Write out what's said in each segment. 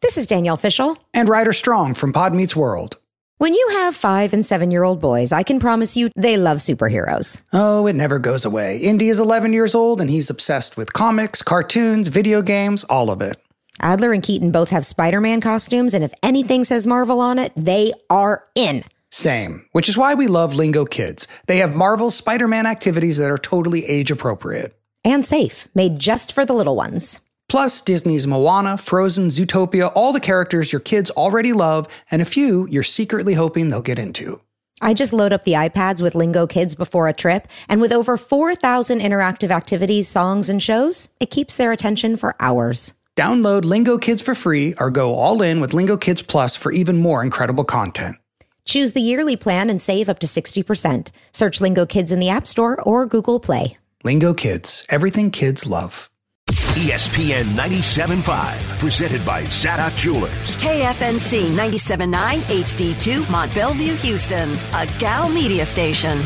This is Danielle Fishel. And Ryder Strong from Pod Meets World. When you have 5- and 7-year-old boys, I can promise you they love superheroes. Oh, it never goes away. Indy is 11 years old, and he's obsessed with comics, cartoons, video games, all of it. Adler and Keaton both have Spider-Man costumes, and if anything says Marvel on it, they are in. Same, which is why we love Lingo Kids. They have Marvel's Spider-Man activities that are totally age-appropriate. And safe, made just for the little ones. Plus, Disney's Moana, Frozen, Zootopia, all the characters your kids already love, and a few you're secretly hoping they'll get into. I just load up the iPads with Lingo Kids before a trip, and with over 4,000 interactive activities, songs, and shows, it keeps their attention for hours. Download Lingo Kids for free or go all in with Lingo Kids Plus for even more incredible content. Choose the yearly plan and save up to 60%. Search Lingo Kids in the App Store or Google Play. Lingo Kids, everything kids love. ESPN 97.5, presented by Zadok Jewelers. KFNC 97.9 HD2 Mont Bellevue, Houston, a Gal Media station.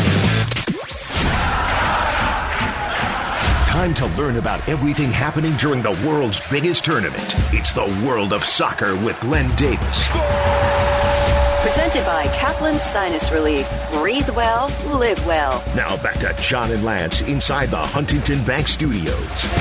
Time to learn about everything happening during the world's biggest tournament. It's the World of Soccer with Glenn Davis. Presented by Kaplan Sinus Relief. Breathe well, live well. Now back to John and Lance inside the Huntington Bank Studios.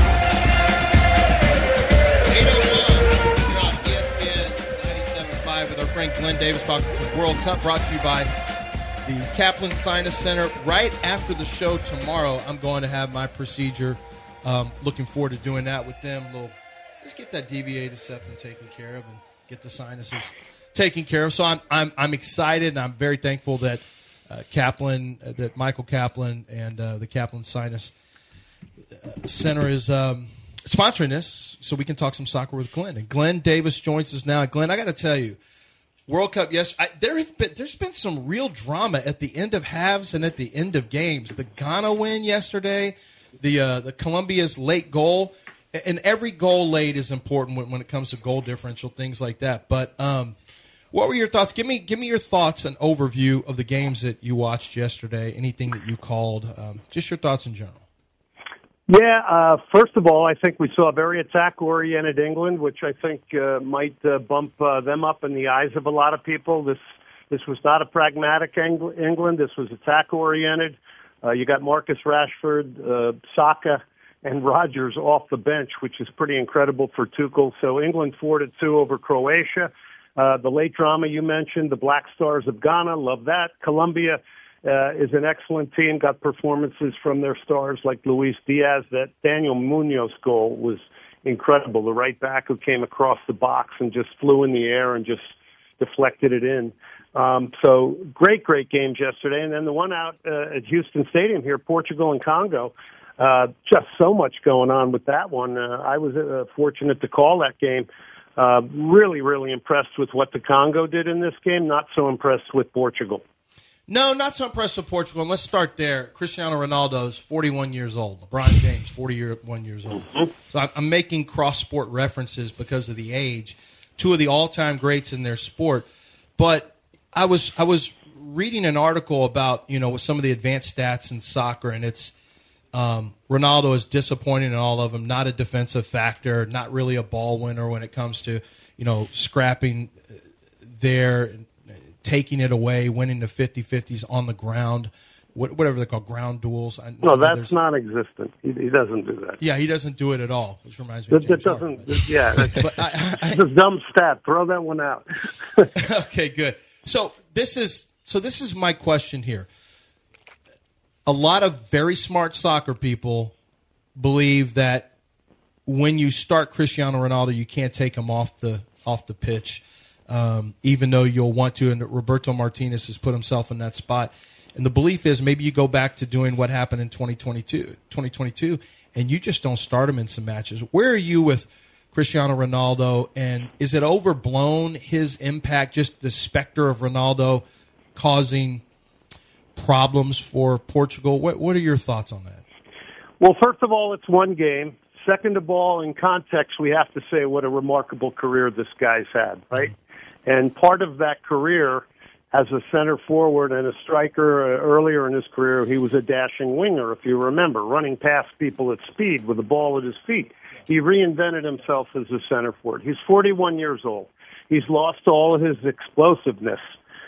8:01 on ESPN 97.5 with our friend Glenn Davis talking some World Cup, brought to you by the Kaplan Sinus Center. Right after the show tomorrow, I'm going to have my procedure. Looking forward to doing that with them. Just get that deviated septum taken care of and get the sinuses taken care of. So I'm excited, and I'm very thankful that that Michael Kaplan and the Kaplan Sinus Center is sponsoring this, so we can talk some soccer with Glenn. And Glenn Davis joins us now. Glenn, I got to tell you, World Cup, yes, there's been some real drama at the end of halves and at the end of games. The Ghana win yesterday, the Colombia's late goal, and every goal late is important when it comes to goal differential, things like that. But what were your thoughts? Give me your thoughts and overview of the games that you watched yesterday. Anything that you called, just your thoughts in general. Yeah, first of all, I think we saw a very attack-oriented England, which I think might bump them up in the eyes of a lot of people. This was not a pragmatic England. This was attack-oriented. You got Marcus Rashford, Saka, and Rodgers off the bench, which is pretty incredible for Tuchel. So England 4-2 over Croatia. The late drama you mentioned, the Black Stars of Ghana, love that. Colombia is an excellent team, got performances from their stars like Luis Diaz. That Daniel Munoz goal was incredible. The right back who came across the box and just flew in the air and just deflected it in. So great games yesterday. And then the one out at Houston Stadium here, Portugal and Congo. Just so much going on with that one. I was fortunate to call that game. Really impressed with what the Congo did in this game. Not so impressed with Portugal. No, not so impressed with Portugal. And let's start there. Cristiano Ronaldo is 41 years old. LeBron James, 41 years old. Mm-hmm. So I'm making cross-sport references because of the age. Two of the all-time greats in their sport. But I was reading an article about, with some of the advanced stats in soccer, and it's Ronaldo is disappointing in all of them, not a defensive factor, not really a ball winner when it comes to, scrapping there, taking it away, winning the 50-50s on the ground, whatever they're called, ground duels. No, that's non-existent. He doesn't do that. Yeah, he doesn't do it at all, which reminds me of James Harden. Yeah, it's a dumb stat. Throw that one out. Okay, good. So this is my question here. A lot of very smart soccer people believe that when you start Cristiano Ronaldo, you can't take him off the pitch, even though you'll want to. And Roberto Martinez has put himself in that spot. And the belief is maybe you go back to doing what happened in 2022, and you just don't start him in some matches. Where are you with Cristiano Ronaldo, and is it overblown, his impact, just the specter of Ronaldo causing problems for Portugal? What are your thoughts on that? Well, first of all, it's one game. Second of all, in context, we have to say what a remarkable career this guy's had, right? Mm-hmm. And part of that career as a center forward and a striker, earlier in his career, he was a dashing winger, if you remember, running past people at speed with the ball at his feet. He reinvented himself as a center forward. He's 41 years old. He's lost all of his explosiveness.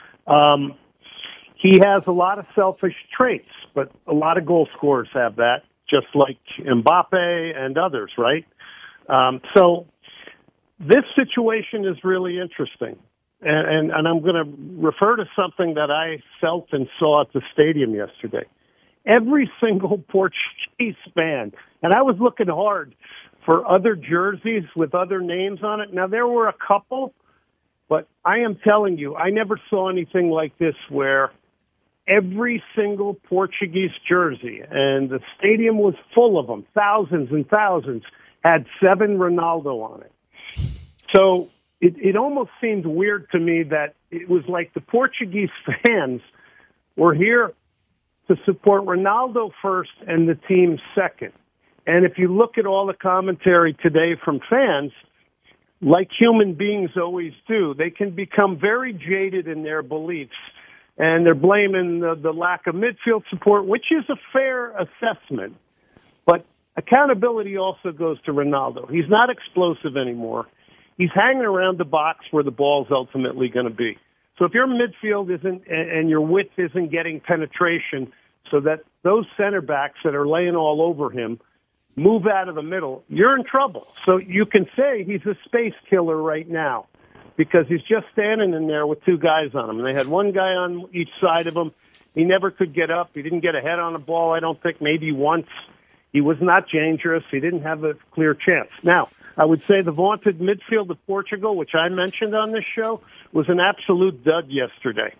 He has a lot of selfish traits, but a lot of goal scorers have that, just like Mbappe and others, right? So this situation is really interesting. And I'm going to refer to something that I felt and saw at the stadium yesterday. Every single Portuguese fan, and I was looking hard for other jerseys with other names on it. Now, there were a couple, but I am telling you, I never saw anything like this where every single Portuguese jersey, and the stadium was full of them, thousands and thousands, had 7 Ronaldo on it. So it almost seemed weird to me that it was like the Portuguese fans were here to support Ronaldo first and the team second. And if you look at all the commentary today from fans, like human beings always do, they can become very jaded in their beliefs. And they're blaming the lack of midfield support, which is a fair assessment. But accountability also goes to Ronaldo. He's not explosive anymore. He's hanging around the box where the ball's ultimately going to be. So if your midfield isn't and your width isn't getting penetration so that those center backs that are laying all over him move out of the middle, you're in trouble. So you can say he's a space killer right now because he's just standing in there with 2 guys on him. And they had 1 guy on each side of him. He never could get up. He didn't get a head on a ball, I don't think, maybe once. He was not dangerous. He didn't have a clear chance. Now, I would say the vaunted midfield of Portugal, which I mentioned on this show, was an absolute dud yesterday.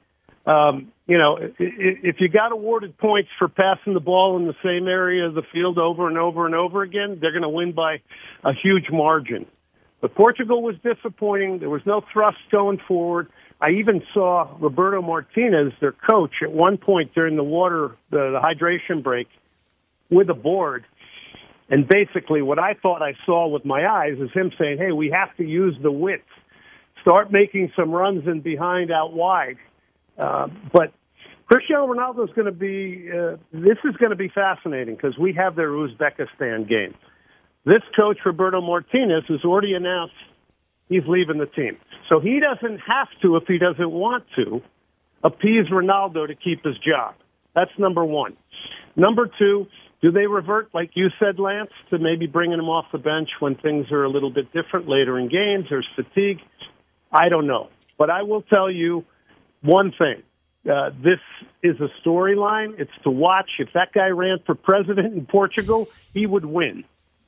If you got awarded points for passing the ball in the same area of the field over and over and over again, they're going to win by a huge margin. But Portugal was disappointing. There was no thrust going forward. I even saw Roberto Martinez, their coach, at one point during the hydration break with a board. And basically what I thought I saw with my eyes is him saying, hey, we have to use the width. Start making some runs in behind out wide. But Cristiano Ronaldo is going to be, this is going to be fascinating because we have their Uzbekistan game. This coach, Roberto Martinez, has already announced he's leaving the team. So he doesn't have to, if he doesn't want to, appease Ronaldo to keep his job. That's number one. Number two, do they revert, like you said, Lance, to maybe bringing him off the bench when things are a little bit different later in games? There's fatigue. I don't know. But I will tell you one thing. This is a storyline. It's to watch. If that guy ran for president in Portugal, he would win.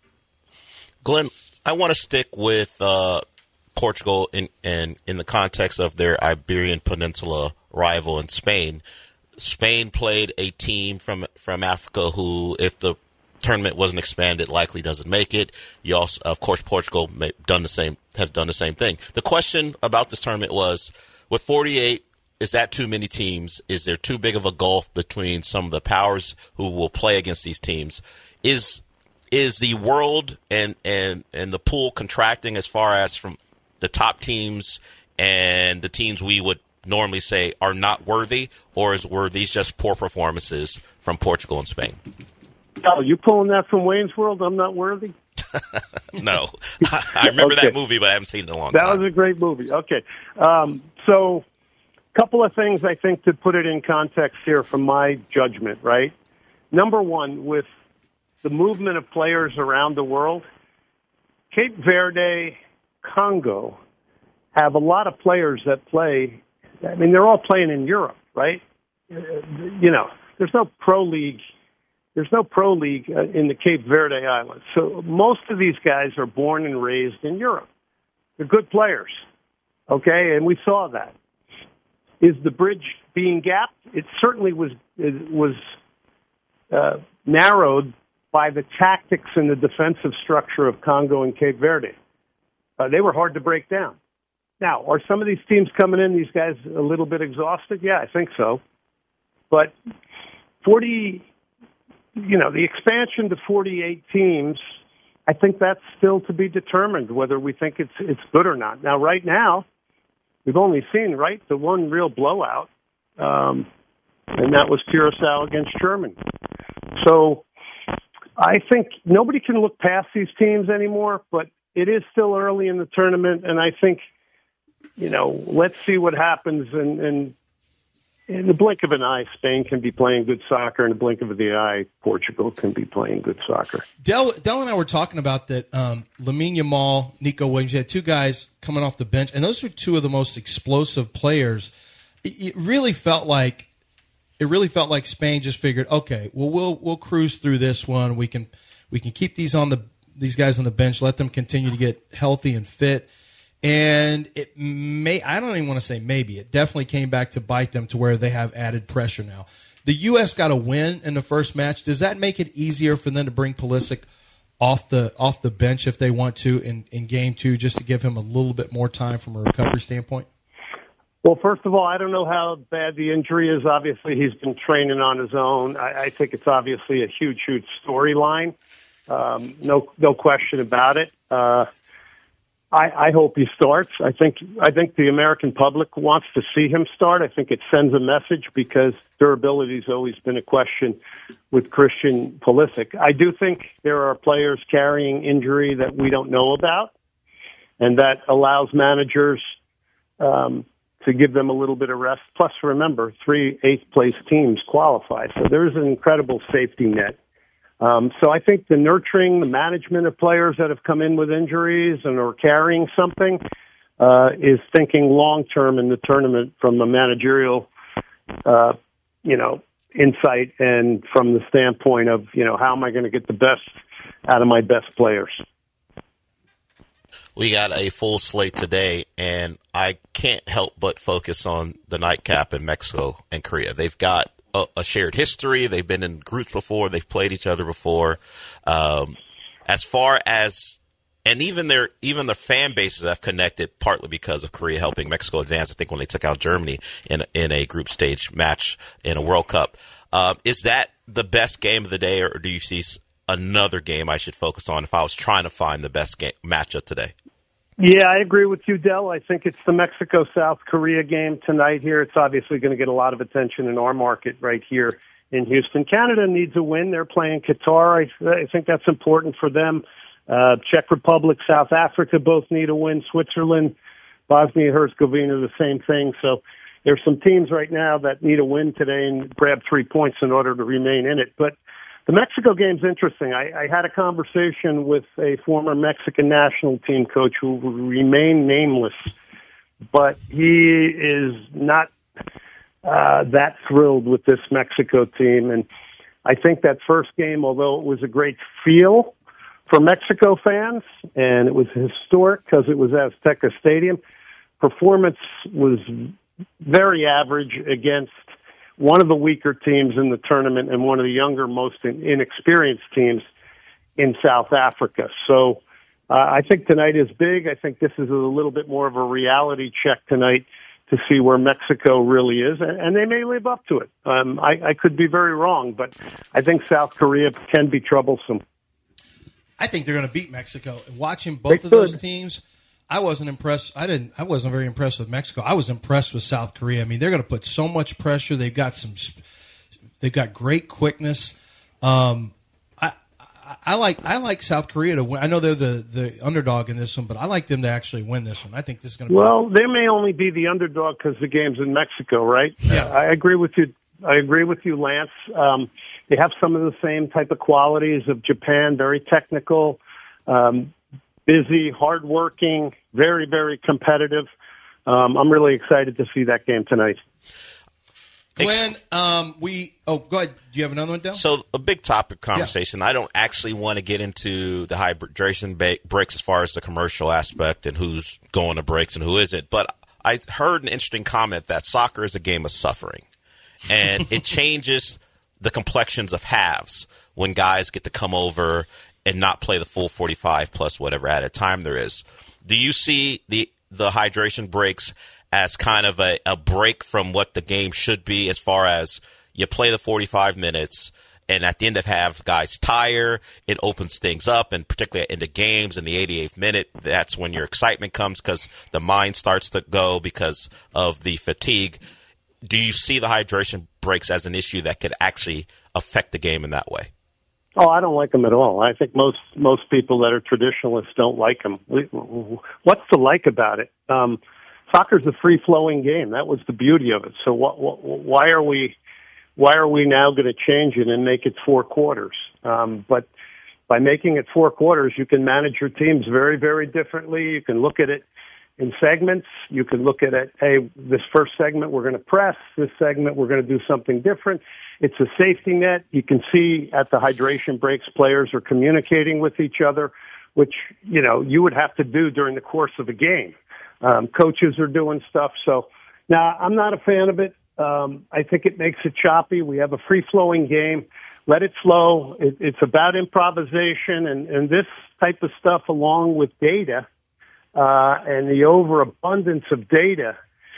Glenn, I want to stick with Portugal in the context of their Iberian Peninsula rival in Spain. Spain played a team from Africa who, if the tournament wasn't expanded, likely doesn't make it. You also, of course, Portugal has done the same thing. The question about this tournament was, with 48, is that too many teams? Is there too big of a gulf between some of the powers who will play against these teams? Is the world and the pool contracting as far as from the top teams and the teams we would normally say are not worthy, or were these just poor performances from Portugal and Spain? Oh, you pulling that from Wayne's World? I'm not worthy? No. I remember that movie, but I haven't seen it in a long time. That was a great movie. Okay. So a couple of things, I think, to put it in context here from my judgment, right? Number one, with the movement of players around the world, Cape Verde, Congo have a lot of players that play. I mean, they're all playing in Europe, right? There's no pro league. There's no pro league in the Cape Verde Islands. So most of these guys are born and raised in Europe. They're good players, okay? And we saw that. Is the bridge being gapped? It certainly was narrowed by the tactics and the defensive structure of Congo and Cape Verde. They were hard to break down. Now, are some of these teams coming in, these guys, a little bit exhausted? Yeah, I think so. But the expansion to 48 teams, I think that's still to be determined, whether we think it's good or not. Now, right now, we've only seen, the one real blowout, and that was Curacao against Germany. So I think nobody can look past these teams anymore, but it is still early in the tournament, and I think, let's see what happens. And in the blink of an eye, Spain can be playing good soccer. In the blink of the eye, Portugal can be playing good soccer. Dell and I were talking about that. Lamine Yamal, Nico Williams, you had two guys coming off the bench, and those are two of the most explosive players. It really felt like Spain just figured, okay, well we'll cruise through this one. We can keep these guys on the bench, let them continue to get healthy and fit. And I don't even want to say maybe, it definitely came back to bite them to where they have added pressure now. The U.S. got a win in the first match. Does that make it easier for them to bring Pulisic off the bench if they want to in game two, just to give him a little bit more time from a recovery standpoint? Well, first of all, I don't know how bad the injury is. Obviously, he's been training on his own. I think it's obviously a huge storyline. No question about it. I hope he starts. I think the American public wants to see him start. I think it sends a message because durability has always been a question with Christian Pulisic. I do think there are players carrying injury that we don't know about, and that allows managers to give them a little bit of rest. Plus, remember, 3 8th-place teams qualify, so there's an incredible safety net. So I think the nurturing, the management of players that have come in with injuries and are carrying something is thinking long-term in the tournament from a managerial, insight and from the standpoint of, how am I going to get the best out of my best players? We got a full slate today, and I can't help but focus on the nightcap in Mexico and Korea. They've got a shared history. They've been in groups before. They've played each other before. As far as, and even their fan bases have connected partly because of Korea helping Mexico advance. I think when they took out Germany in a group stage match in a World Cup. Is that the best game of the day, or do you see another game I should focus on if I was trying to find the best matchup today? Yeah, I agree with you, Del. I think it's the Mexico-South Korea game tonight here. It's obviously going to get a lot of attention in our market right here in Houston. Canada needs a win. They're playing Qatar. I think that's important for them. Czech Republic, South Africa both need a win. Switzerland, Bosnia-Herzegovina, the same thing. So there's some teams right now that need a win today and grab 3 points in order to remain in it. But the Mexico game's interesting. I had a conversation with a former Mexican national team coach who remained nameless, but he is not that thrilled with this Mexico team. And I think that first game, although it was a great feel for Mexico fans, and it was historic because it was Azteca Stadium, performance was very average against one of the weaker teams in the tournament and one of the younger, most inexperienced teams in South Africa. So I think tonight is big. I think this is a little bit more of a reality check tonight to see where Mexico really is, and they may live up to it. I could be very wrong, but I think South Korea can be troublesome. I think they're going to beat Mexico. And watching both of those teams, I wasn't impressed. I wasn't very impressed with Mexico. I was impressed with South Korea. I mean, they're going to put so much pressure. They've got great quickness. I like South Korea to win. I know they're the underdog in this one, but I like them to actually win this one. I think this is going to be. Well, they may only be the underdog because the game's in Mexico, right? Yeah, I agree with you. Lance. They have some of the same type of qualities of Japan. Very technical. Busy, hardworking, very, very competitive. I'm really excited to see that game tonight. Glenn, go ahead. Do you have another one, Del? So a big topic conversation. Yeah. I don't actually want to get into the hydration breaks as far as the commercial aspect and who's going to breaks and who isn't. But I heard an interesting comment that soccer is a game of suffering, and it changes the complexions of halves when guys get to come over and not play the full 45 plus whatever added time there is. Do you see the hydration breaks as kind of a break from what the game should be, as far as you play the 45 minutes and at the end of halves guys tire, it opens things up, and particularly in the games in the 88th minute, that's when your excitement comes because the mind starts to go because of the fatigue. Do you see the hydration breaks as an issue that could actually affect the game in that way? Oh, I don't like them at all. I think most people that are traditionalists don't like them. What's to like about it? Soccer's a free-flowing game. That was the beauty of it. So why are we now going to change it and make it 4 quarters? But by making it 4 quarters, you can manage your teams very, very differently. You can look at it in segments. You can look at it, hey, this first segment we're going to press. This segment we're going to do something different. It's a safety net. You can see at the hydration breaks players are communicating with each other, which, you would have to do during the course of a game. Coaches are doing stuff. So now I'm not a fan of it. I think it makes it choppy. We have a free-flowing game. Let it flow. It's about improvisation, and this type of stuff along with data and the overabundance of data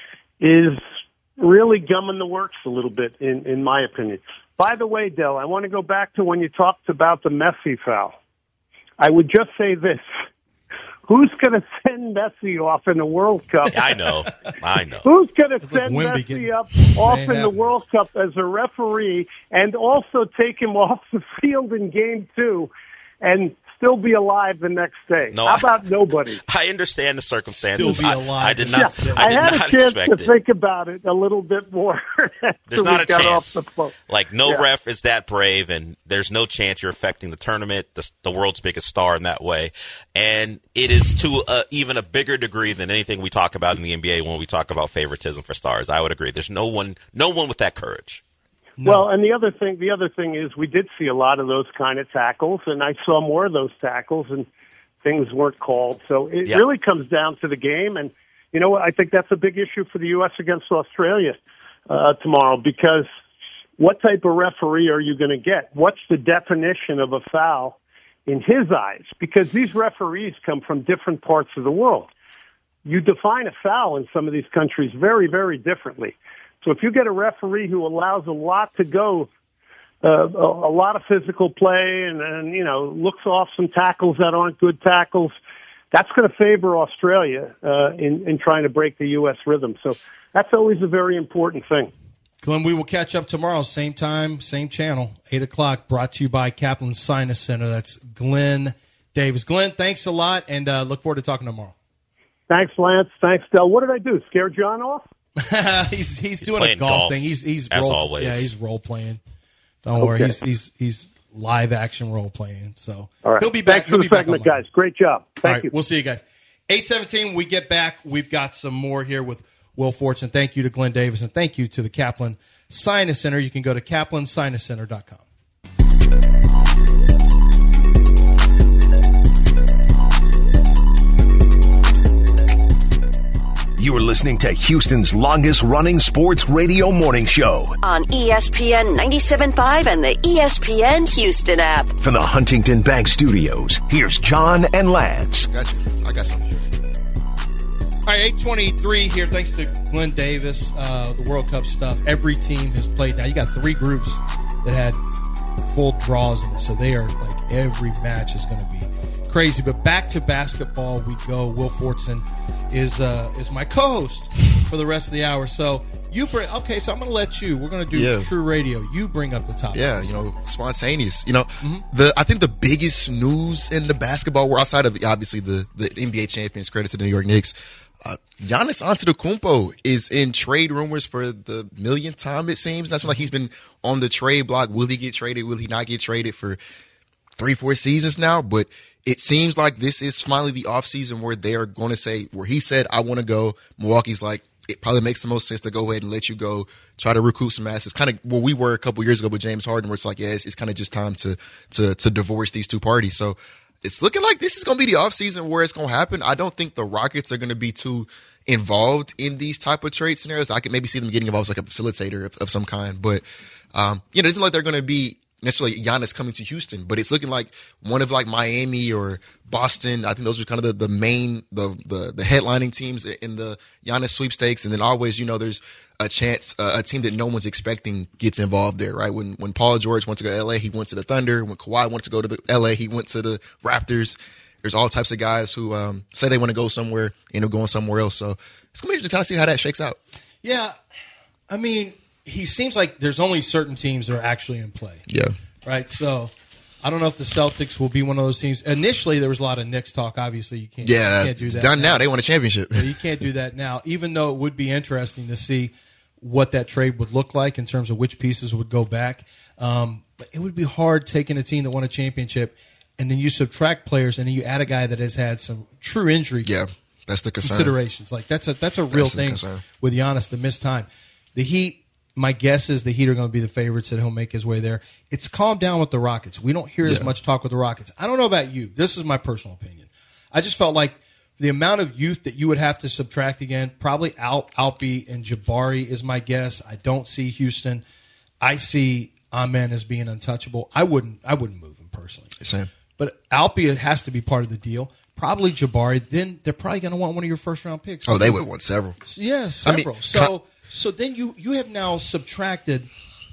is really gumming the works a little bit, in my opinion. By the way, Del, I want to go back to when you talked about the Messi foul. I would just say this. Who's going to send Messi off in the World Cup? I know. Who's going to send Messi off in the World Cup as a referee and also take him off the field in Game 2 and still be alive the next day? No, how about nobody? I understand the circumstances. Still be alive. I did not. Yeah, I did had not a chance expect to it. think about it a little bit more. There's not a chance. Yeah. Ref is that brave, and there's no chance you're affecting the tournament, the world's biggest star, in that way. And it is to even a bigger degree than anything we talk about in the NBA when we talk about favoritism for stars. I would agree. There's no one with that courage. No. Well, and the other thing is we did see a lot of those kind of tackles, and I saw more of those tackles, and things weren't called. So it really comes down to the game, and you know what? I think that's a big issue for the U.S. against Australia tomorrow, because what type of referee are you going to get? What's the definition of a foul in his eyes? Because these referees come from different parts of the world. You define a foul in some of these countries very, very differently. So if you get a referee who allows a lot to go, a lot of physical play, and looks off some tackles that aren't good tackles, that's going to favor Australia in trying to break the U.S. rhythm. So that's always a very important thing. Glenn, we will catch up tomorrow, same time, same channel, 8 o'clock, brought to you by Kaplan Sinus Center. That's Glenn Davis. Glenn, thanks a lot, and look forward to talking tomorrow. Thanks, Lance. Thanks, Del. What did I do? Scare John off? he's doing a golf thing. He's as role, always. Yeah, he's role playing. Don't worry, he's live action role playing. So right. He'll be back. Thanks for the segment, guys. Great job. Thank you. We'll see you guys. 8:17. We get back. We've got some more here with Will Fortune. Thank you to Glenn Davis, and thank you to the Kaplan Sinus Center. You can go to kaplansinuscenter.com. You are listening to Houston's longest-running sports radio morning show on ESPN 97.5 and the ESPN Houston app. From the Huntington Bank Studios, here's John and Lance. Gotcha. I got some. All right, 8:23 here. Thanks to Glenn Davis, the World Cup stuff. Every team has played. Now, you got 3 groups that had full draws in this, so they are like every match is going to be crazy. But back to basketball we go. Will Fortson is my co-host for the rest of the hour. So you bring. Okay, so I'm going to let you. We're going to do True Radio. You bring up the topic. Yeah, spontaneous. I think the biggest news in the basketball world, outside of obviously the NBA champions, credit to the New York Knicks, Giannis Antetokounmpo is in trade rumors for the millionth time, it seems. That's like he's been on the trade block. Will he get traded? Will he not get traded for 3-4 seasons now? But it seems like this is finally the offseason where they are going to say, where he said, I want to go. Milwaukee's like, it probably makes the most sense to go ahead and let you go, try to recoup some assets. Kind of where we were a couple years ago with James Harden, where it's like, it's kind of just time to divorce these two parties. So it's looking like this is going to be the offseason where it's going to happen. I don't think the Rockets are going to be too involved in these type of trade scenarios. I could maybe see them getting involved as like a facilitator of some kind. But, it isn't like they're going to be necessarily Giannis coming to Houston, but it's looking like one of like Miami or Boston. I think those are kind of the main, the headlining teams in the Giannis sweepstakes. And then always, there's a chance a team that no one's expecting gets involved there, right? When Paul George went to go to LA, he went to the Thunder. When Kawhi went to go to the LA, he went to the Raptors. There's all types of guys who say they want to go somewhere, end up going somewhere else. So it's going to be interesting to see how that shakes out. Yeah. I mean, he seems like there's only certain teams that are actually in play. Yeah. Right. So I don't know if the Celtics will be one of those teams. Initially, there was a lot of Knicks talk. Obviously, you can't do that. It's done now. They won a championship. Yeah, you can't do that now, even though it would be interesting to see what that trade would look like in terms of which pieces would go back. But it would be hard taking a team that won a championship and then you subtract players and then you add a guy that has had some true injury that's the concern. Considerations. Like that's a real thing with Giannis to miss time. The Heat, my guess is the Heat are going to be the favorites that he'll make his way there. It's calmed down with the Rockets. We don't hear as much talk with the Rockets. I don't know about you. This is my personal opinion. I just felt like the amount of youth that you would have to subtract again, probably Alpi and Jabari is my guess. I don't see Houston. I see Amen as being untouchable. I wouldn't move him personally. Same. But Alpi has to be part of the deal. Probably Jabari. Then they're probably going to want one of your first-round picks. Oh, they would want several. Yeah, several. So then you have now subtracted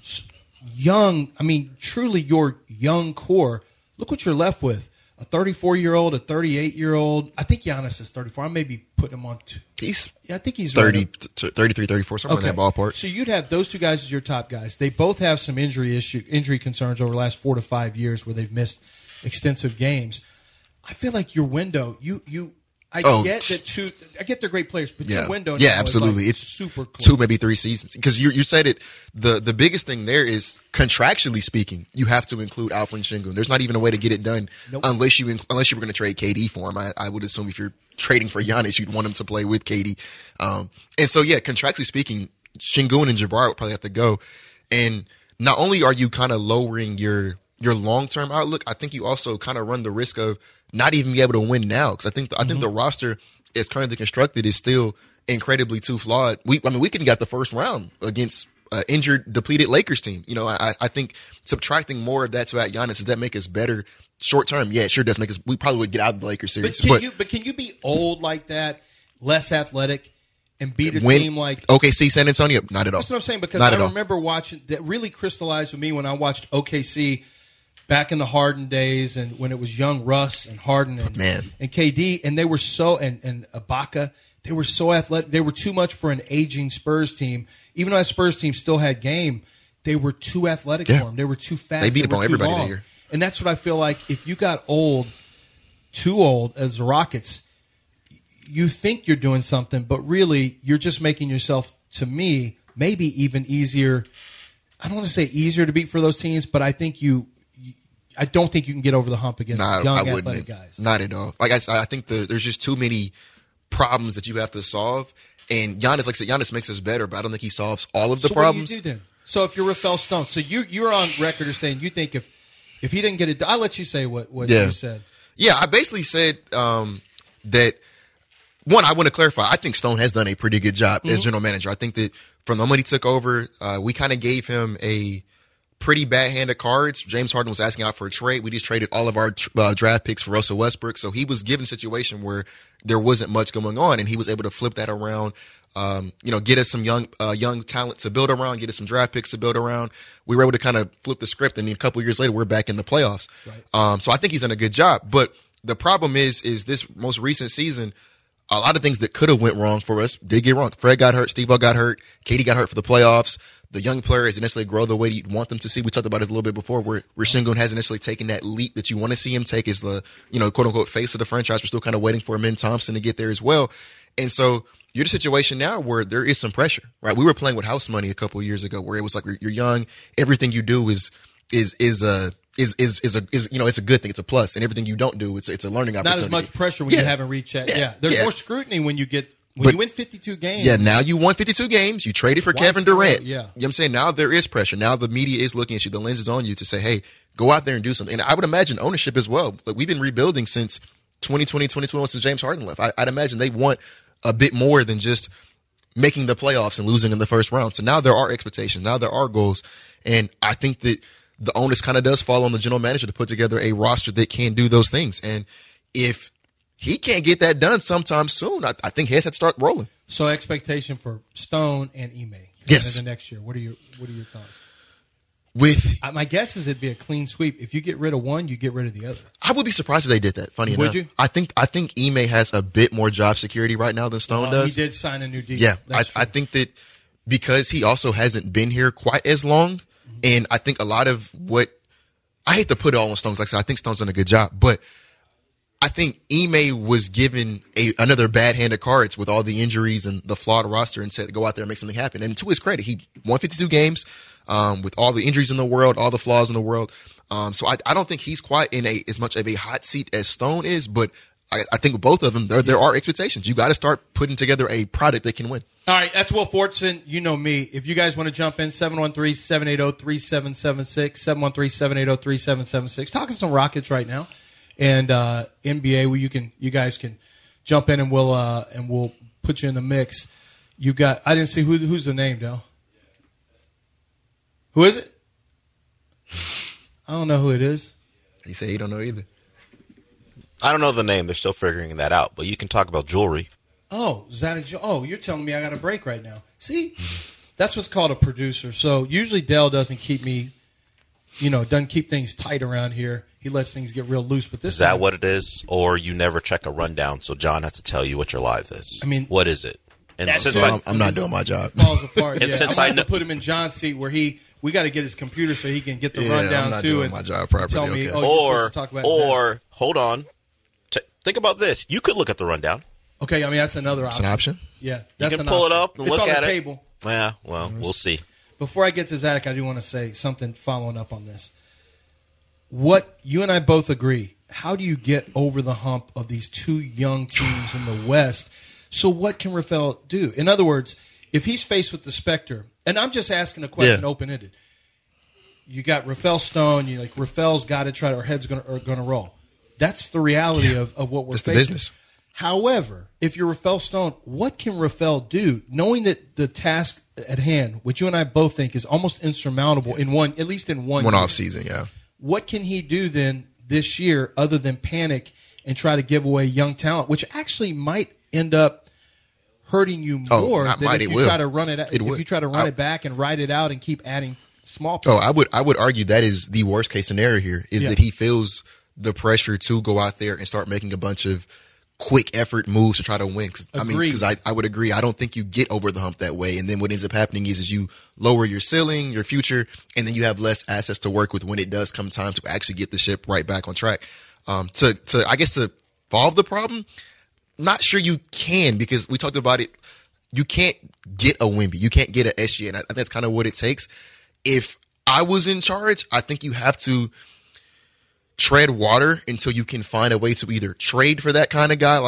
young, truly your young core. Look what you're left with. A 34-year-old, a 38-year-old. I think Giannis is 34. I may be putting him on I think he's 30, 33, 34, somewhere in that ballpark. So you'd have those two guys as your top guys. They both have some injury concerns over the last 4 to 5 years where they've missed extensive games. I feel like your window, I get they're great players, but your window now absolutely. Is like it's super clean. 2, maybe 3 seasons. Because you said it, the biggest thing there is contractually speaking, you have to include Alperen Sengun. There's not even a way to get it done unless you were going to trade KD for him. I would assume if you're trading for Giannis, you'd want him to play with KD. And so, contractually speaking, Sengun and Jabari would probably have to go. And not only are you kind of lowering your long-term outlook, I think you also kind of run the risk of not even be able to win now. Because I think the roster as currently constructed is still incredibly too flawed. We can get the first round against injured, depleted Lakers team. I think subtracting more of that to add Giannis, does that make us better short term? Yeah, it sure does make us. We probably would get out of the Lakers series. But can you be old like that, less athletic, and beat a team like OKC, San Antonio? Not at all. That's what I'm saying, because I remember watching that really crystallized with me when I watched OKC back in the Harden days and when it was young Russ and Harden and KD, and they were so and Ibaka, they were so athletic. They were too much for an aging Spurs team. Even though that Spurs team still had game, they were too athletic for them. They were too fast. They beat up on everybody that year. And that's what I feel like. If you got too old as the Rockets, you think you're doing something, but really you're just making yourself, to me, maybe even easier. I don't want to say easier to beat for those teams, but I think I don't think you can get over the hump against young athletic guys. Not at all. Like I said, I think there's just too many problems that you have to solve. And Giannis, like I said, Giannis makes us better, but I don't think he solves all of the problems. What do you do then? So if you're Rafael Stone, so you're on record as saying you think if he didn't get it, I'll let you say what you said. Yeah, I basically said that, one, I want to clarify, I think Stone has done a pretty good job as general manager. I think that from the moment he took over, we kind of gave him a pretty bad hand of cards. James Harden was asking out for a trade. We just traded all of our draft picks for Russell Westbrook. So he was given a situation where there wasn't much going on, and he was able to flip that around, get us some young talent to build around, get us some draft picks to build around. We were able to kind of flip the script, and then a couple of years later, we're back in the playoffs. Right. So I think he's done a good job. But the problem is this most recent season, a lot of things that could have went wrong for us did get wrong. Fred got hurt. Steve-O got hurt. KD got hurt for the playoffs. The young players didn't necessarily grow the way you'd want them to see. We talked about it a little bit before, where Sengun hasn't necessarily taken that leap that you want to see him take as the, quote unquote face of the franchise. We're still kind of waiting for Amen Thompson to get there as well. And so you're in a situation now where there is some pressure, right? We were playing with house money a couple of years ago, where it was like you're young, everything you do is a good thing. It's a plus, and everything you don't do, it's a learning opportunity. Not as much pressure when you haven't reached that. Yeah. There's more scrutiny when you win 52 games. Yeah, now you won 52 games. You traded for Kevin Durant. Yeah. You know what I'm saying? Now there is pressure. Now the media is looking at you. The lens is on you to say, hey, go out there and do something. And I would imagine ownership as well. Like, we've been rebuilding since 2020, 2021, since James Harden left. I'd imagine they want a bit more than just making the playoffs and losing in the first round. So now there are expectations. Now there are goals. And I think that the onus kind of does fall on the general manager to put together a roster that can do those things. And if he can't get that done sometime soon, I think heads have to start rolling. So expectation for Stone and Ime yes. in the next year. What are your thoughts? My guess is it'd be a clean sweep. If you get rid of one, you get rid of the other. I would be surprised if they did that. Funny enough, would you? I think Ime has a bit more job security right now than Stone does. He did sign a new deal. Yeah, I think that because he also hasn't been here quite as long, and I think a lot of what I hate to put it all on Stones. Like I said, I think Stone's done a good job, but I think Ime was given another bad hand of cards with all the injuries and the flawed roster and said to go out there and make something happen. And to his credit, he won 52 games with all the injuries in the world, all the flaws in the world. So I don't think he's quite in as much of a hot seat as Stone is, but I think with both of them, there are expectations. You got to start putting together a product that can win. All right, that's Will Fortson. You know me. If you guys want to jump in, 713-780-3776, 713-780-3776. Talking some Rockets right now. And NBA, where you guys can jump in and we'll put you in the mix. You got, I didn't see who's the name, Del. Who is it? I don't know who it is. He said he don't know either. I don't know the name. They're still figuring that out. But you can talk about jewelry. Oh, you're telling me I got a break right now. See, that's what's called a producer. So usually Del doesn't keep me, doesn't keep things tight around here. He lets things get real loose. But this is that what it is, or you never check a rundown, so John has to tell you what your live is? I mean, what is it? And since I'm not doing my job. It falls apart. And yeah. since I have to put him in John's seat where we got to get his computer so he can get the rundown I'm not too. Doing and my job properly. Tell me, okay. or hold on, think about this. You could look at the rundown. Okay, I mean that's another option. It's an option. Yeah, that's you can pull it up and look at it. It's on the it. Table. Yeah, well, we'll see. Before I get to Zach, I do want to say something following up on this. What you and I both agree. How do you get over the hump of these two young teams in the West? So what can Rafael do? In other words, if he's faced with the specter, and I'm just asking a question open-ended. You got Rafael Stone. You're like, Rafael's got to try, our heads are going to roll. That's the reality of what we're facing. The business. However, if you're Rafael Stone, what can Rafael do, knowing that the task at hand, which you and I both think is almost insurmountable at least in one off season, yeah. What can he do then this year other than panic and try to give away young talent, which actually might end up hurting you more than if you try to run it. If you try to run it back and ride it out and keep adding small pieces. I would argue that is the worst case scenario here is that he feels the pressure to go out there and start making a bunch of quick effort moves to try to win. Because I would agree. I don't think you get over the hump that way. And then what ends up happening is you lower your ceiling, your future, and then you have less assets to work with when it does come time to actually get the ship right back on track. To solve the problem, not sure you can, because we talked about it. You can't get a Wemby. You can't get an SGA. And I think that's kind of what it takes. If I was in charge, I think you have to tread water until you can find a way to either trade for that kind of guy,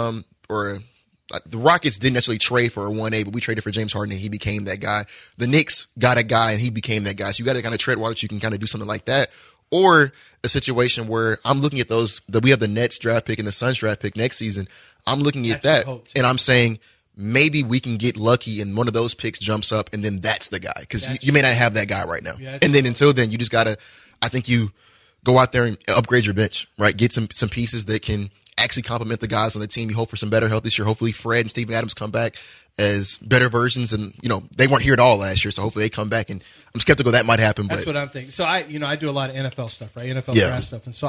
or the Rockets didn't necessarily trade for a 1A, but we traded for James Harden and he became that guy. The Knicks got a guy and he became that guy. So you got to kind of tread water so you can kind of do something like that. Or a situation where I'm looking at that we have the Nets draft pick and the Suns draft pick next season. I'm looking at that and I'm saying maybe we can get lucky and one of those picks jumps up and then that's the guy. Because you may not have that guy right now. Yeah, and then until then, you just got to, I think you go out there and upgrade your bench, right? Get some pieces that can actually complement the guys on the team. You hope for some better health this year. Hopefully Fred and Steven Adams come back as better versions. And, they weren't here at all last year, so hopefully they come back. And I'm skeptical that might happen. That's what I'm thinking. So I do a lot of NFL stuff, right? NFL draft stuff. And so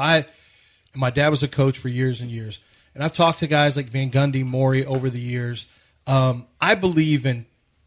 my dad was a coach for years and years. And I've talked to guys like Van Gundy, Morey over the years. I believe in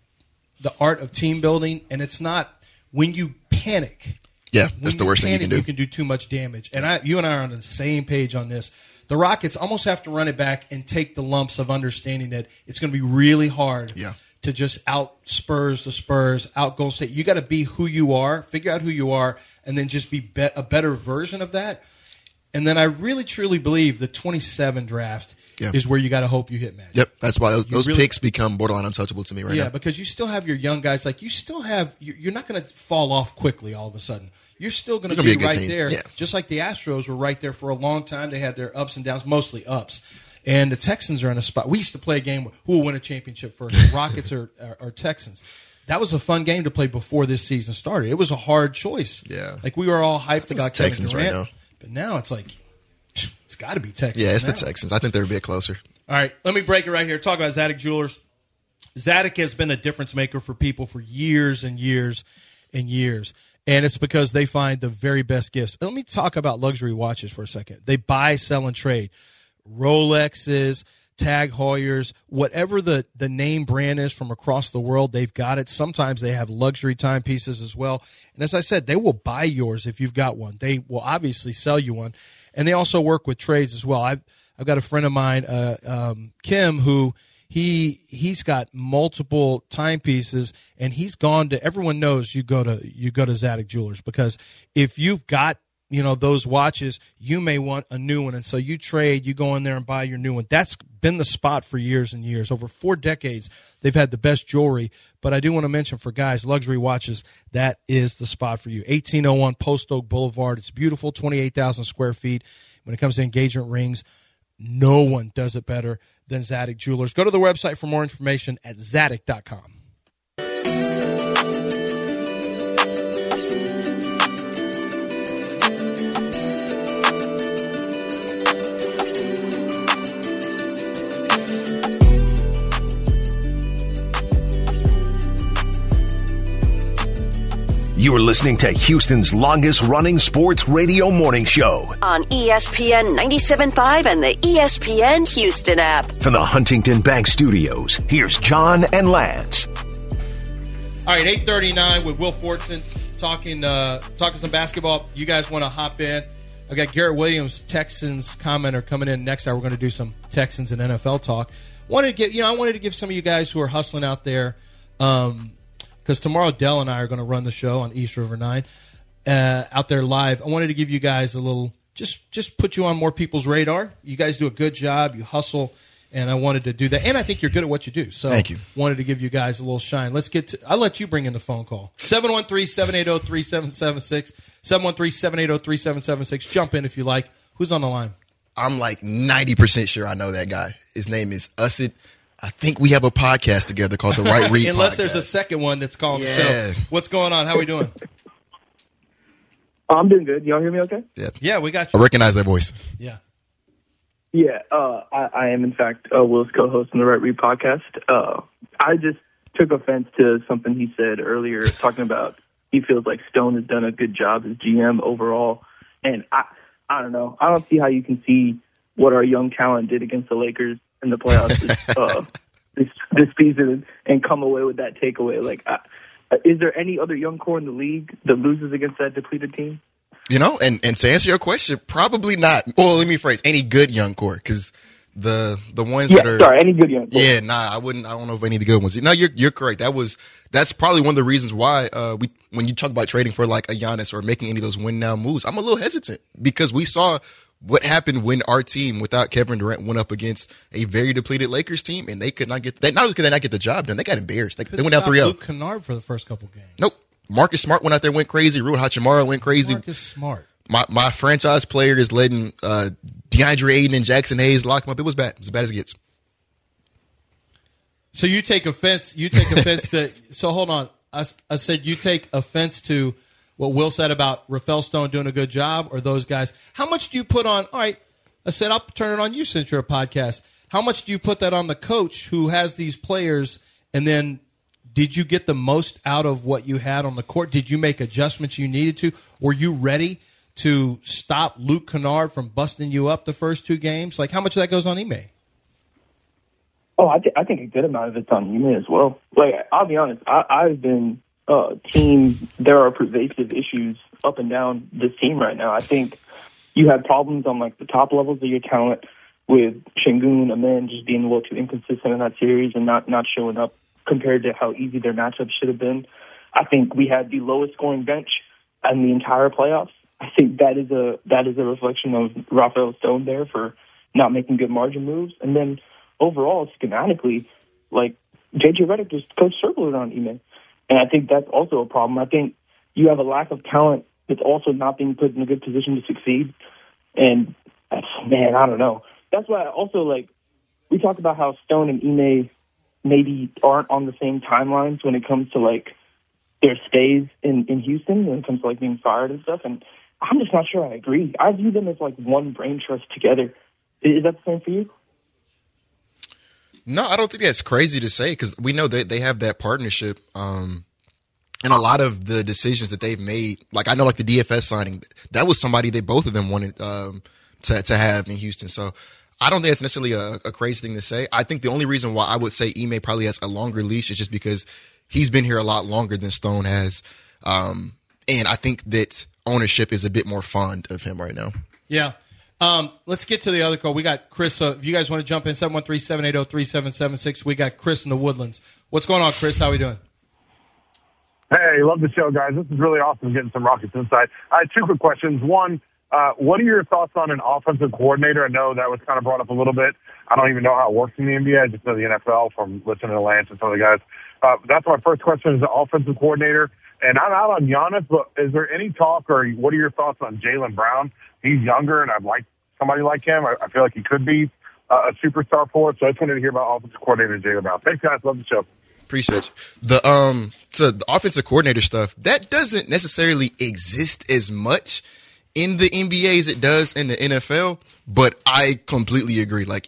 the art of team building, and it's not when you panic. Yeah, that's the worst thing you can do. You can do too much damage. And you and I are on the same page on this. The Rockets almost have to run it back and take the lumps of understanding that it's going to be really hard to just out Spurs the Spurs, out Golden State. You got to be who you are, figure out who you are, and then just be a better version of that. And then I really, truly believe the 27 draft is where you got to hope you hit magic. Yep, that's why those picks become borderline untouchable to me right now. Yeah, because you still have your young guys. Like, you still have – you're not going to fall off quickly all of a sudden. You're still going to be right there. Yeah. Just like the Astros were right there for a long time. They had their ups and downs, mostly ups. And the Texans are in a spot. We used to play a game who will win a championship first, Rockets or Texans. That was a fun game to play before this season started. It was a hard choice. Yeah. Like, we were all hyped about Texans Kevin Durant. right now. But now it's like – it's got to be Texans. Yeah, it's the Texans. I think they're a bit closer. All right, let me break it right here. Talk about Zadig Jewelers. Zadig has been a difference maker for people for years and years and years. And it's because they find the very best gifts. Let me talk about luxury watches for a second. They buy, sell, and trade. Rolexes Tag Heuers, whatever the name brand is from across the world, they've got it. Sometimes they have luxury timepieces as well. And as I said, they will buy yours if you've got one. They will obviously sell you one. And they also work with trades as well. I've got a friend of mine, Kim, who he's got multiple timepieces, and he's gone to, everyone knows you go to Zadig Jewelers, because if you've got those watches, you may want a new one. And so you trade, you go in there and buy your new one. That's been the spot for years and years. Over 4 decades, they've had the best jewelry. But I do want to mention, for guys, luxury watches, that is the spot for you. 1801 Post Oak Boulevard. It's beautiful, 28,000 square feet. When it comes to engagement rings, no one does it better than Zadig Jewelers. Go to the website for more information at Zadig.com. You are listening to Houston's longest-running sports radio morning show on ESPN 97.5 and the ESPN Houston app. From the Huntington Bank Studios, here's John and Lance. All right, 8:39 with Will Fortson talking some basketball. You guys want to hop in? I've got Garrett Williams, Texans commenter, coming in next hour. We're going to do some Texans and NFL talk. I wanted to give some of you guys who are hustling out there, because tomorrow Dell and I are going to run the show on East River 9 out there live. I wanted to give you guys a little, just put you on more people's radar. You guys do a good job. You hustle, and I wanted to do that. And I think you're good at what you do. So thank you. Wanted to give you guys a little shine. I'll let you bring in the phone call. 713-780-3776. 713-780-3776. Jump in if you like. Who's on the line? I'm like 90% sure I know that guy. His name is Usid. I think we have a podcast together called The Right Read Unless Podcast. There's a second one that's calling the show. What's going on? How are we doing? I'm doing good. Y'all hear me okay? Yeah, we got you. I recognize that voice. Yeah. Yeah, I am, in fact, Will's co-host on The Right Read Podcast. I just took offense to something he said earlier, talking about he feels like Stone has done a good job as GM overall. And I don't know. I don't see how you can see what our young talent did against the Lakers in the playoffs this season and come away with that takeaway. Like, is there any other young core in the league that loses against that depleted team? And to answer your question, probably not. Well, let me rephrase, any good young core, because the ones that are... any good young core. Yeah, I don't know if any of the good ones. No, you're correct. That's probably one of the reasons why when you talk about trading for like a Giannis or making any of those win now moves, I'm a little hesitant, because we saw what happened when our team without Kevin Durant went up against a very depleted Lakers team, and they could not get not only could they not get the job done, they got embarrassed. They went down 3-0. Luke Kennard for the first couple games. Nope. Marcus Smart went out there, went crazy. Rui Hachimura went crazy. Marcus Smart. My franchise player is letting DeAndre Ayton and Jackson Hayes lock him up. It was bad. It was as bad as it gets. So you take offense. To. So hold on. I said you take offense to what Will said about Rafael Stone doing a good job, or those guys. How much do you put on? All right, I said I'll turn it on you since you're a podcast. How much do you put that on the coach who has these players? And then, did you get the most out of what you had on the court? Did you make adjustments you needed to? Were you ready to stop Luke Kennard from busting you up the first 2 games? Like, how much of that goes on Ime? Oh, I think a good amount of it's on Ime as well. Like, I'll be honest, I've been team. There are pervasive issues up and down this team right now. I think you have problems on like the top levels of your talent with Şengün, Amen just being a little too inconsistent in that series and not showing up compared to how easy their matchups should have been. I think we had the lowest scoring bench in the entire playoffs. I think that is a reflection of Rafael Stone there for not making good margin moves. And then overall, schematically, like JJ Redick just coached circles around Ime. And I think that's also a problem. I think you have a lack of talent that's also not being put in a good position to succeed. And, I don't know. That's why also, like, we talk about how Stone and Ime maybe aren't on the same timelines when it comes to, like, their stays in Houston, when it comes to, like, being fired and stuff. And I'm just not sure I agree. I view them as, like, one brain trust together. Is that the same for you? No, I don't think that's crazy to say, because we know that they have that partnership. And a lot of the decisions that they've made, like I know like the DFS signing, that was somebody they both of them wanted to have in Houston. So I don't think that's necessarily a crazy thing to say. I think the only reason why I would say Ime probably has a longer leash is just because he's been here a lot longer than Stone has. And I think that ownership is a bit more fond of him right now. Yeah. Let's get to the other call. We got Chris. If you guys want to jump in, 713-780-3776. We got Chris in the Woodlands. What's going on, Chris? How are we doing? Hey, love the show, guys. This is really awesome getting some Rockets insight. I had two quick questions. One, what are your thoughts on an offensive coordinator? I know that was kind of brought up a little bit. I don't even know how it works in the NBA. I just know the NFL from listening to Lance and some of the guys. That's my first question, is the offensive coordinator. And I'm out on Giannis, but is there any talk, or what are your thoughts on Jaylen Brown? He's younger, and I'd like somebody like him. I feel like he could be a superstar for it. So I just wanted to hear about offensive coordinator Jaylen Brown. Thanks, guys. Love the show. Appreciate you. So the offensive coordinator stuff, that doesn't necessarily exist as much in the NBA as it does in the NFL, but I completely agree. Like,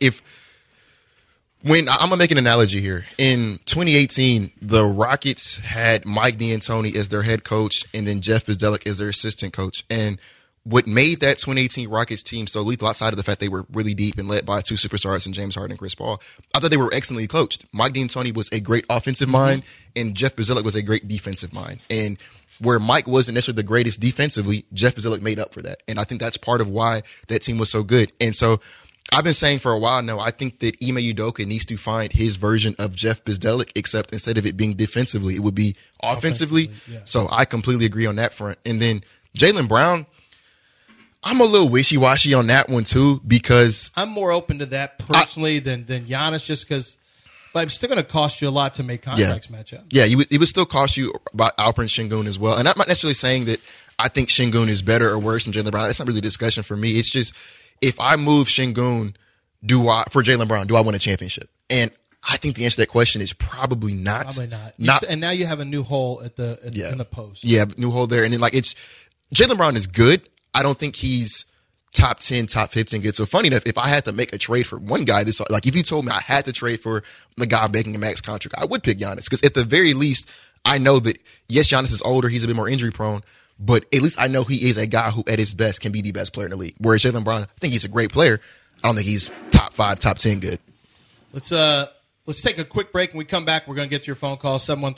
I'm going to make an analogy here. In 2018, the Rockets had Mike D'Antoni as their head coach and then Jeff Bzdelik as their assistant coach. And what made that 2018 Rockets team so lethal, outside of the fact they were really deep and led by two superstars in James Harden and Chris Paul, I thought they were excellently coached. Mike D'Antoni was a great offensive mind, and Jeff Bzdelik was a great defensive mind. And where Mike wasn't necessarily the greatest defensively, Jeff Bzdelik made up for that. And I think that's part of why that team was so good. And so I've been saying for a while now, I think that Ime Udoka needs to find his version of Jeff Bzdelik, except instead of it being defensively, it would be offensively. Yeah. So I completely agree on that front. And then Jaylen Brown, I'm a little wishy-washy on that one too, because I'm more open to that personally than Giannis, just because. But it's still going to cost you a lot to make contracts match up. Yeah, it would still cost you about Alperen Sengun as well. And I'm not necessarily saying that I think Sengun is better or worse than Jaylen Brown. That's not really a discussion for me. It's just, if I move Sengun, for Jaylen Brown, do I win a championship? And I think the answer to that question is probably not. Probably not. And now you have a new hole in the post. Yeah, new hole there. And then Jaylen Brown is good. I don't think he's top 10, top 15 good. So funny enough, if I had to make a trade for one guy, if you told me I had to trade for the guy making a max contract, I would pick Giannis. Because at the very least, I know that, yes, Giannis is older, he's a bit more injury prone, but at least I know he is a guy who at his best can be the best player in the league. Whereas Jaylen Brown, I think he's a great player. I don't think he's top 5, top 10 good. Let's take a quick break. When we come back, we're going to get to your phone call,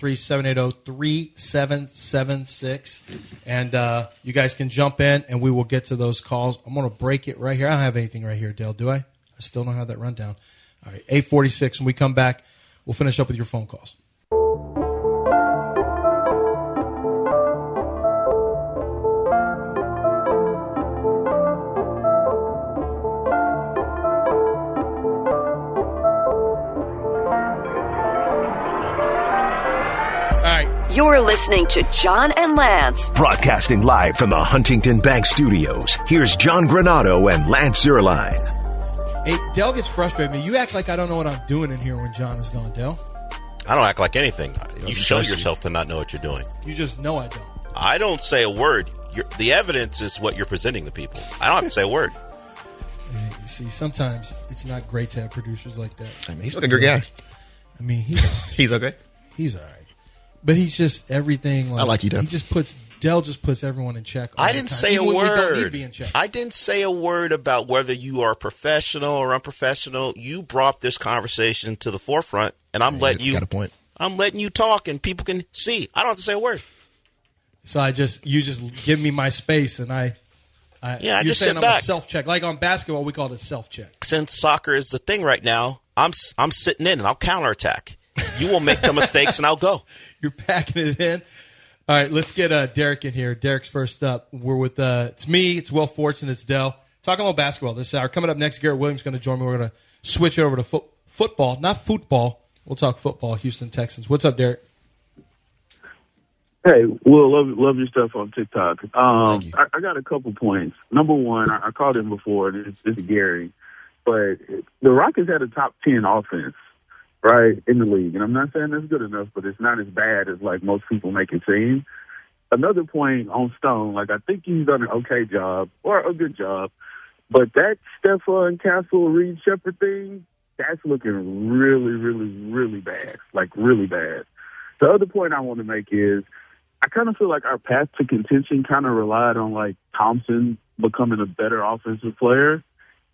713-780-3776. And you guys can jump in, and we will get to those calls. I'm going to break it right here. I don't have anything right here, Dale, do I? I still don't have that rundown. All right, 8:46. When we come back, we'll finish up with your phone calls. You're listening to John and Lance. Broadcasting live from the Huntington Bank Studios, here's John Granado and Lance Zierlein. Hey, Dale gets frustrated with me. You act like I don't know what I'm doing in here when John is gone, Dale. I don't act like anything. You show yourself to not know what you're doing. You just know I don't. I don't say a word. The evidence is what you're presenting to people. I don't have to say a word. You see, sometimes it's not great to have producers like that. I mean, he's like a good guy. I mean, he's okay. He's all right. But he's just everything. I like you, Dale. Dell just puts everyone in check. I didn't say a word. We don't need to be in check. I didn't say a word about whether you are professional or unprofessional. You brought this conversation to the forefront, and I'm letting you. Got a point. I'm letting you talk, and people can see. I don't have to say a word. So you just give me my space, and I just sit I'm back. A self-check. Like on basketball, we call it a self-check. Since soccer is the thing right now, I'm sitting in, and I'll counterattack. You will make the mistakes, and I'll go. You're packing it in. All right, let's get Derek in here. Derek's first up. We're with it's me, it's Will Forts, and it's Dell. Talking a little basketball this hour. Coming up next, Garrett Williams is going to join me. We're going to switch it over to football, not football. We'll talk football, Houston Texans. What's up, Derek? Hey, Will, love your stuff on TikTok. Thank you. I got a couple points. Number one, I called him before, and it's Gary, but the Rockets had a top 10 offense, right, in the league. And I'm not saying that's good enough, but it's not as bad as, like, most people make it seem. Another point on Stone, I think he's done an okay job, or a good job, but that Stephon Castle, Reed Shepherd thing, that's looking really, really, really bad, really bad. The other point I want to make is I kind of feel like our path to contention kind of relied on, Thompson becoming a better offensive player.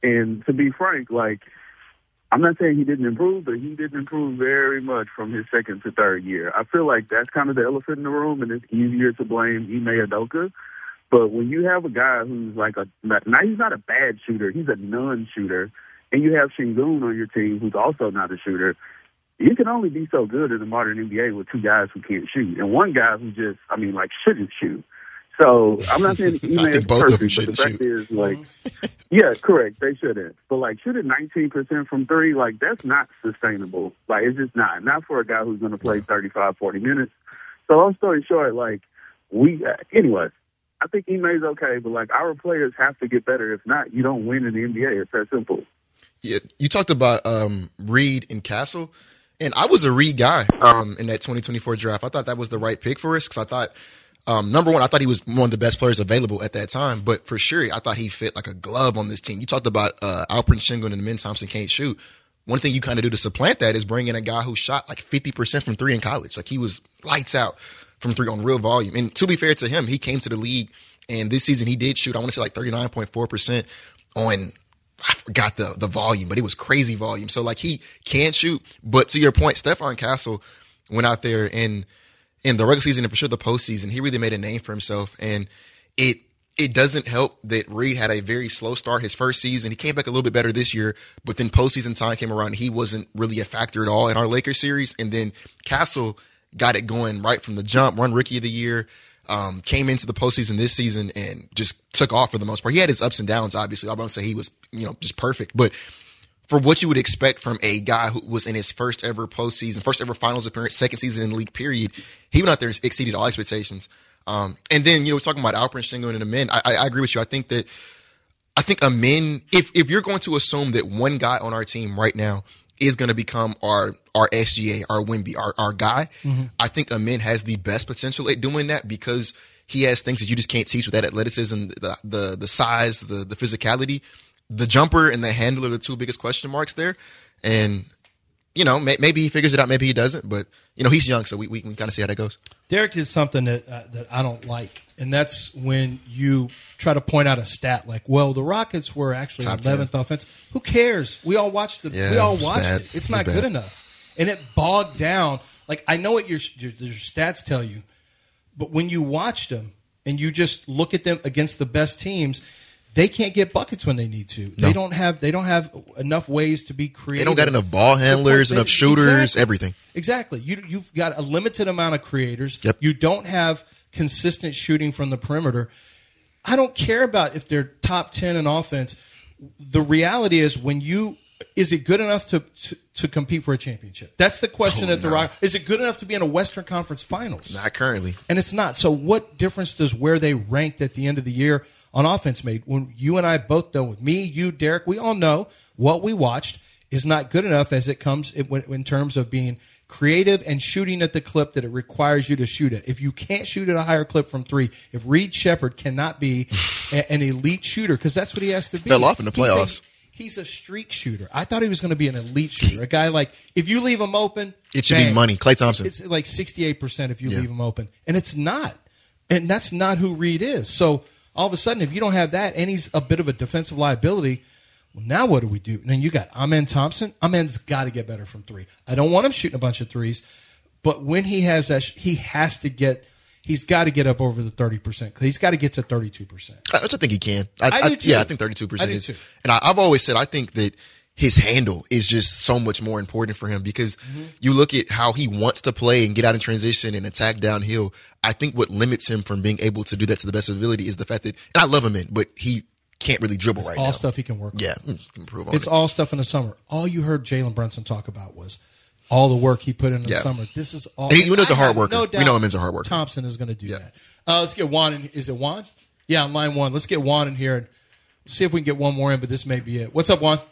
And to be frank, like, I'm not saying he didn't improve, but he didn't improve very much from his second to third year. I feel like that's kind of the elephant in the room, and it's easier to blame Ime Udoka. But when you have a guy who's like now he's not a bad shooter, he's a non-shooter, and you have Şengün on your team who's also not a shooter, you can only be so good in the modern NBA with two guys who can't shoot and one guy who just, shouldn't shoot. So I'm not saying Ime is perfect, but the fact is, like, yeah, correct, they shouldn't. But, like, shooting 19% from three, like, that's not sustainable. Like, it's just not for a guy who's going to play 35, 40 minutes. So long story short, like, anyways, I think Ime's okay, but, like, our players have to get better. If not, you don't win in the NBA. It's that simple. Yeah, you talked about Reed and Castle, and I was a Reed guy in that 2024 draft. I thought that was the right pick for us because I thought, number one, I thought he was one of the best players available at that time, but for sure, I thought he fit like a glove on this team. You talked about Alperen Şengün and Amen Thompson can't shoot. One thing you kind of do to supplant that is bring in a guy who shot like 50% from three in college. Like he was lights out from three on real volume. And to be fair to him, he came to the league, and this season he did shoot, I want to say like 39.4% on, I forgot the volume, but it was crazy volume. So like he can shoot. But to your point, Stephon Castle went out there in the regular season and for sure the postseason, he really made a name for himself. And it doesn't help that Reed had a very slow start his first season. He came back a little bit better this year, but then postseason time came around and he wasn't really a factor at all in our Lakers series. And then Castle got it going right from the jump, won Rookie of the Year, came into the postseason this season and just took off for the most part. He had his ups and downs, obviously. I won't say he was, just perfect, but for what you would expect from a guy who was in his first ever postseason, first ever finals appearance, second season in the league period, he went out there and exceeded all expectations. And then, we're talking about Alperen Şengün and Amen. I agree with you. I think Amen, if you're going to assume that one guy on our team right now is going to become our SGA, our Wemby, our guy, I think Amen has the best potential at doing that because he has things that you just can't teach with that athleticism, the size, the physicality. The jumper and the handle are the two biggest question marks there. And, maybe he figures it out, maybe he doesn't. But, he's young, so we can kind of see how that goes. Derek did something that I don't like, and that's when you try to point out a stat like, well, the Rockets were actually Top 11th 10. offense. Who cares? We all watched it. Yeah, we all it's watched bad. it. It's not good enough. And it bogged down. Like, I know what your stats tell you, but when you watch them and you just look at them against the best teams, they can't get buckets when they need to. No. They don't have enough ways to be creative. They don't got enough ball handlers, enough shooters, exactly. Everything. Exactly. You've got a limited amount of creators. Yep. You don't have consistent shooting from the perimeter. I don't care about if they're top 10 in offense. The reality is is it good enough to compete for a championship? That's the question at the Rock. Is it good enough to be in a Western Conference Finals? Not currently. And it's not. So what difference does where they ranked at the end of the year on offense made? When you and I both know, with me, you, Derek, we all know what we watched is not good enough as it comes in terms of being creative and shooting at the clip that it requires you to shoot at. If you can't shoot at a higher clip from three, if Reed Sheppard cannot be an elite shooter, because that's what he has to be. Fell off in the playoffs. He's a streak shooter. I thought he was going to be an elite shooter. A guy like, if you leave him open, it should be money. Klay Thompson. It's like 68% if you leave him open. And it's not. And that's not who Reed is. So all of a sudden, if you don't have that and he's a bit of a defensive liability, well, now what do we do? And then you got Amen Thompson. Amen's got to get better from three. I don't want him shooting a bunch of threes. But when he has that, he's got to get up over the 30%. He's got to get to 32%. Which I think he can. I do too. Yeah, I think 32% is. Too. And I've always said I think that his handle is just so much more important for him because you look at how he wants to play and get out in transition and attack downhill. I think what limits him from being able to do that to the best of his ability is the fact that, and I love him but he can't really dribble right now. All stuff he can work on. Yeah, improve on it's all stuff in the summer. All you heard Jalen Brunson talk about was all the work he put in the summer. This is all. And he knows a hard worker. No doubt we know him as a hard worker. Thompson is going to do that. Let's get Juan in. Is it Juan? Yeah, on line one. Let's get Juan in here and see if we can get one more in, but this may be it. What's up, Juan?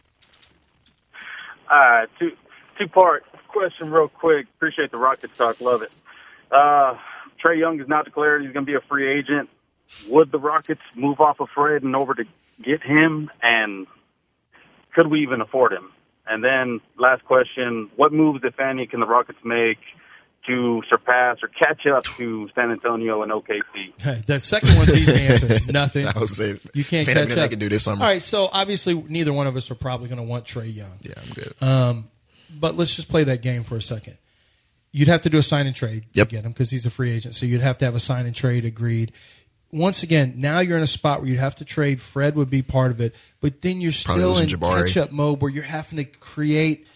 Two-part question real quick. Appreciate the Rockets talk. Love it. Trae Young is now declared he's going to be a free agent. Would the Rockets move off of Fred and over to get him? And could we even afford him? And then last question, what moves, if any, can the Rockets make to surpass or catch up to San Antonio and OKC? The second one's easy to answer. Nothing. I was saying, you can't man, catch up. I can do this summer. All right, so obviously neither one of us are probably going to want Trae Young. Yeah, I'm good. But let's just play that game for a second. You'd have to do a sign and trade to get him because he's a free agent. So you'd have to have a sign and trade agreed. Once again, now you're in a spot where you'd have to trade. Fred would be part of it, but then you're still in catch-up mode where you're having to create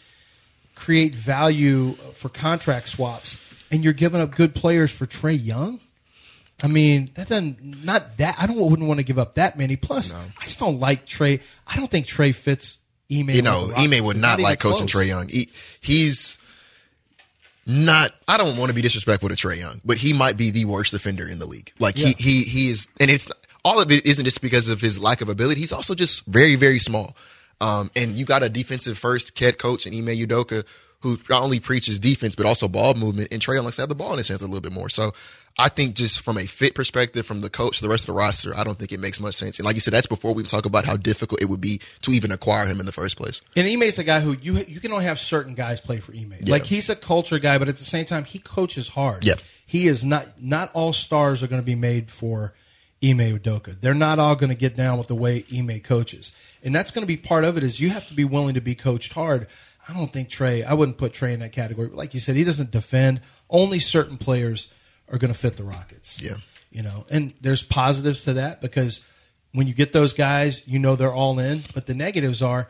value for contract swaps, and you're giving up good players for Trae Young. I mean, I wouldn't want to give up that many. Plus, I just don't like Trae. I don't think Trae fits Ime. Ime would not like coaching Trae Young. He's not. I don't want to be disrespectful to Trae Young, but he might be the worst defender in the league. Like he is, and it's all of it isn't just because of his lack of ability. He's also just very, very small. And you got a defensive first head coach in Ime Udoka who not only preaches defense but also ball movement. And Trae Young likes to have the ball in his hands a little bit more. So I think just from a fit perspective, from the coach to the rest of the roster, I don't think it makes much sense. And like you said, that's before we talk about how difficult it would be to even acquire him in the first place. And Ime's a guy who you can only have certain guys play for Ime. Yeah. Like he's a culture guy, but at the same time, he coaches hard. Yeah. He is not all stars are going to be made for Ime Udoka. They're not all going to get down with the way Ime coaches. And that's going to be part of it is you have to be willing to be coached hard. I don't think I wouldn't put Trae in that category. But like you said, he doesn't defend. Only certain players are going to fit the Rockets. Yeah. And there's positives to that because when you get those guys, they're all in. But the negatives are,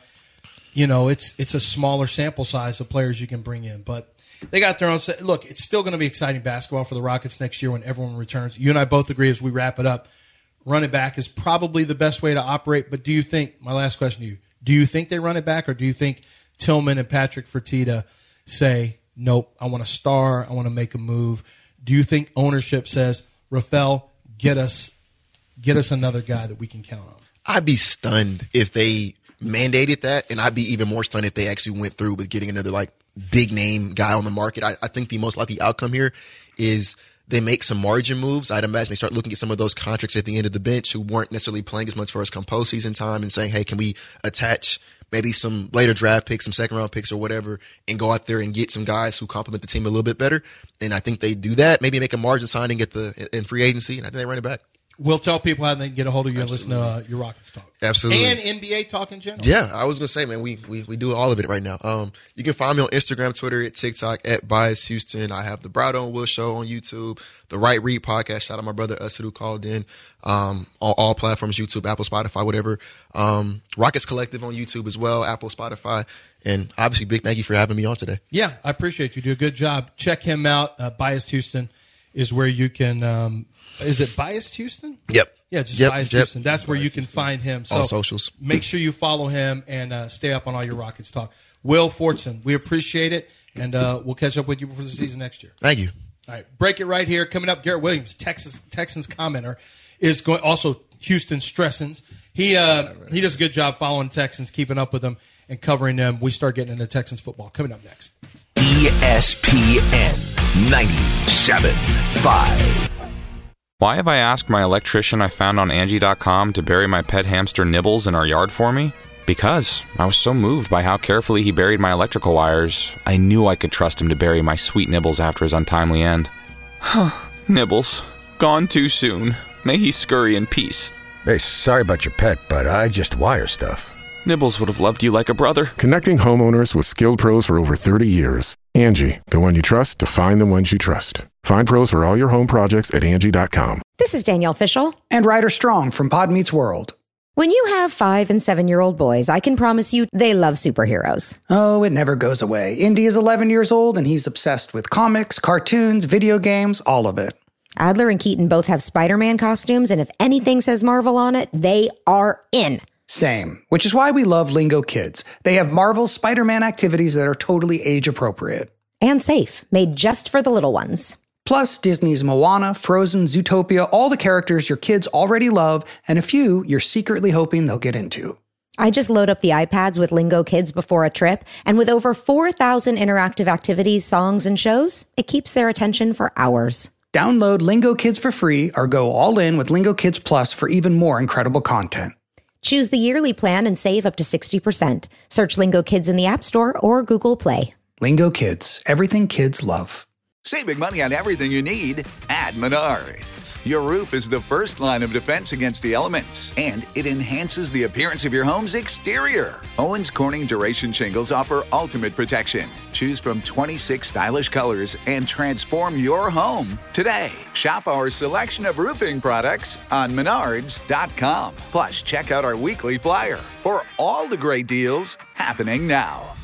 it's a smaller sample size of players you can bring in. But they got their own – look, it's still going to be exciting basketball for the Rockets next year when everyone returns. You and I both agree as we wrap it up, run it back is probably the best way to operate. But do you think – my last question to you, do you think they run it back or do you think Tillman and Patrick Fertitta say, nope, I want to star, I want to make a move? Do you think ownership says, Rafael, get us another guy that we can count on? I'd be stunned if they mandated that, and I'd be even more stunned if they actually went through with getting another big name guy on the market. I think the most likely outcome here is they make some margin moves. I'd imagine they start looking at some of those contracts at the end of the bench who weren't necessarily playing as much for us come postseason time and saying, hey, can we attach maybe some later draft picks, some second round picks or whatever, and go out there and get some guys who complement the team a little bit better. And I think they do that. Maybe make a margin signing in free agency, and I think they run it back. We'll tell people how they can get a hold of you and Absolutely. listen to your Rockets talk. Absolutely. And NBA talk in general. Yeah, I was going to say, man, we do all of it right now. You can find me on Instagram, Twitter, TikTok, @Bias Houston. I have the Brado and Will Show on YouTube, the Right Read podcast. Shout out my brother Usad who called in. On all platforms, YouTube, Apple, Spotify, whatever. Rockets Collective on YouTube as well, Apple, Spotify. And obviously, big thank you for having me on today. Yeah, I appreciate you. Do a good job. Check him out. Biased Houston is where you can is it Biased Houston? Yep. Yeah, just Biased Houston. That's where you can find him. So all socials. Make sure you follow him and stay up on all your Rockets talk. Will Fortson, we appreciate it, and we'll catch up with you before the season next year. Thank you. All right, break it right here. Coming up, Garrett Williams, Texans commenter, is going. Also, Houston Stressens. He does a good job following Texans, keeping up with them, and covering them. We start getting into Texans football. Coming up next. ESPN 97.5. Why have I asked my electrician I found on Angie.com to bury my pet hamster Nibbles in our yard for me? Because I was so moved by how carefully he buried my electrical wires, I knew I could trust him to bury my sweet Nibbles after his untimely end. Nibbles, gone too soon. May he scurry in peace. Hey, sorry about your pet, but I just wire stuff. Nibbles would have loved you like a brother. Connecting homeowners with skilled pros for over 30 years. Angie, the one you trust to find the ones you trust. Find pros for all your home projects at Angie.com. This is Danielle Fishel. And Ryder Strong from Pod Meets World. When you have 5- and 7-year-old boys, I can promise you they love superheroes. Oh, it never goes away. Indy is 11 years old, and he's obsessed with comics, cartoons, video games, all of it. Adler and Keaton both have Spider-Man costumes, and if anything says Marvel on it, they are in. Same, which is why we love Lingo Kids. They have Marvel's Spider-Man activities that are totally age-appropriate. And safe, made just for the little ones. Plus, Disney's Moana, Frozen, Zootopia, all the characters your kids already love, and a few you're secretly hoping they'll get into. I just load up the iPads with Lingo Kids before a trip, and with over 4,000 interactive activities, songs, and shows, it keeps their attention for hours. Download Lingo Kids for free or go all in with Lingo Kids Plus for even more incredible content. Choose the yearly plan and save up to 60%. Search Lingo Kids in the App Store or Google Play. Lingo Kids, everything kids love. Saving money on everything you need at Menards. Your roof is the first line of defense against the elements, and it enhances the appearance of your home's exterior. Owens Corning Duration shingles offer ultimate protection. Choose from 26 stylish colors and transform your home today. Shop our selection of roofing products on Menards.com. Plus, check out our weekly flyer for all the great deals happening now.